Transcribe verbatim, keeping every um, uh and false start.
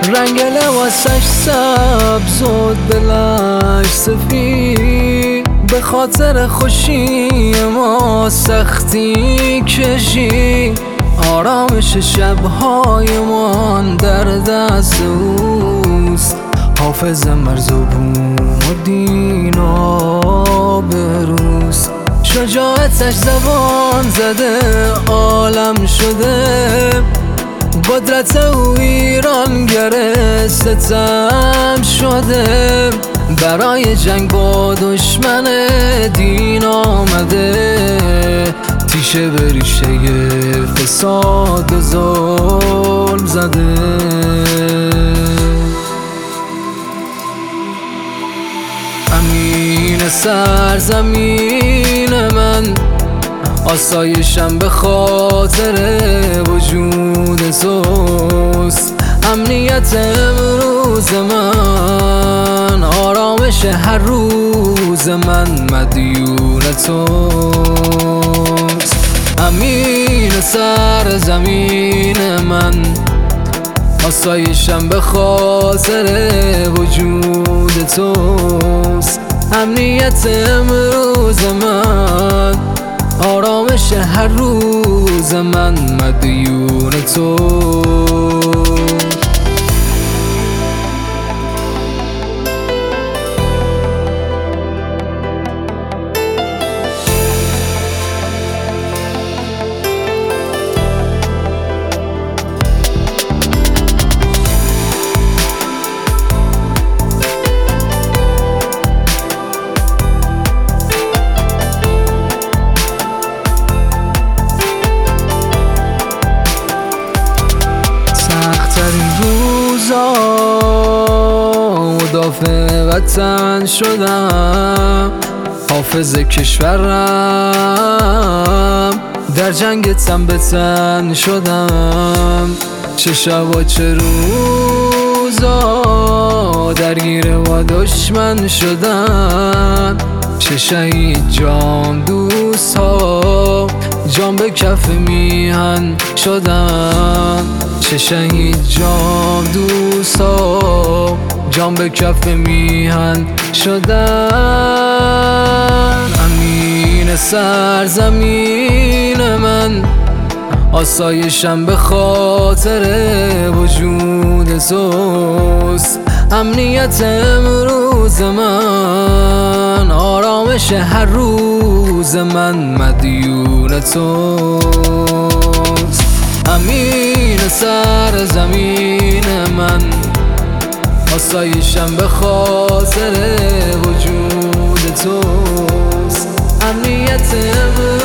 رنگ لباسش سبز و دلش سفید، به خاطر خوشی ما سختی کشی. آرامش شب‌هایمان در دست اوست، حافظ مرز و بوم و دینا بروست. شجاعتش زبان زده عالم شده، قدرت او ایرانگر ستم شده. برای جنگ با دشمن دین آمده، تیشه به ریشه فساد و ظلم زده. امین سرزمین من، آسایشم به خاطر وجود توست. امنیت امروز من، آرامش هر روز من مدیون توست. امین سرزمین من، آسایشم به خاطر وجود توست. امنیت امروز من، آرامش هر روز من مدیون توست. مدافع وطن شدم، حافظ کشورم، در جنگ تن به تن شدم. چه شب و چه روزا درگیر با دشمن شدم. چه شهید جام دوست ها، جام به کف میهن شدم. چه شهید جام دوست ها، جام به کف میهن شدن. امین سرزمین من، آسایشم به خاطر وجود توست. امنیت امروز من، آرامش هر روز من مدیون توست. امین سرزمین من، آسایشم به خاطر وجود توست. امنیت